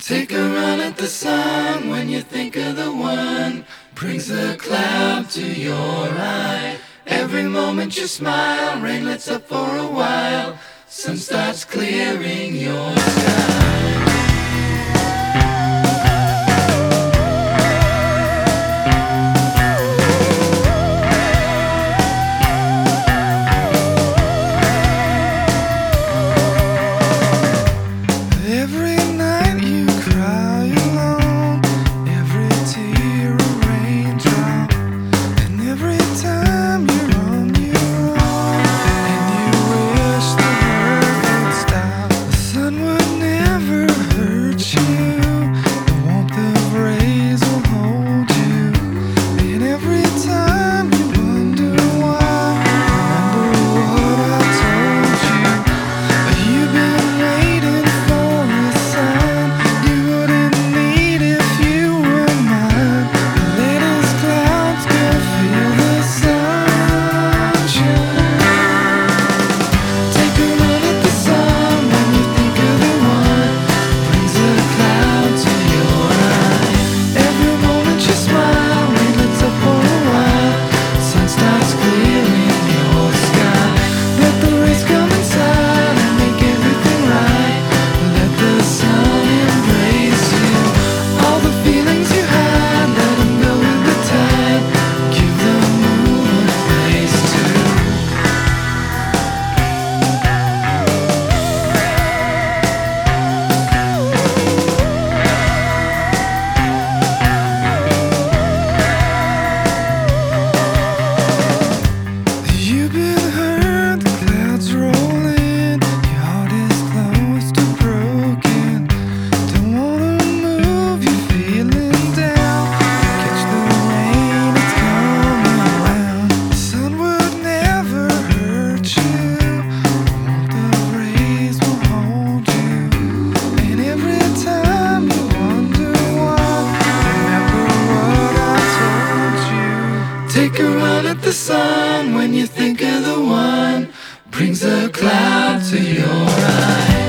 Take a run at the sun when you think of the one. Brings a cloud to your eye. Every moment you smile, rain lets up for a while. Sun starts clearing your sky. Every night you cry alone, every tear a raindrop, and every time you're on your own, and you wish the world would stop. The sun would never hurt you, the warmth of rays will hold you, and every time you wonder why, remember what I told you. You've been waiting for a sign you wouldn't need if you were mine. Let his clouds go, feel the sunshine. Take a run at the sun when you think of the one. Brings a cloud to your eye. Every moment you smile, rain lets up for a while. Sun starts clearing your sky. Let the rays come inside and make everything right. Let the sun embrace you. All the feelings you had, let them go with the tide. Give the moon a place to. You've been hurt, the clouds roll in. Your heart is close to broken. Don't wanna move, you're feeling down. Catch the rain, it's coming around. The sun would never hurt you. The warmth of rays will hold you. And every time you wonder why, remember what I told you. Take a run at the sun when you think of the one. Brings a cloud to your eye.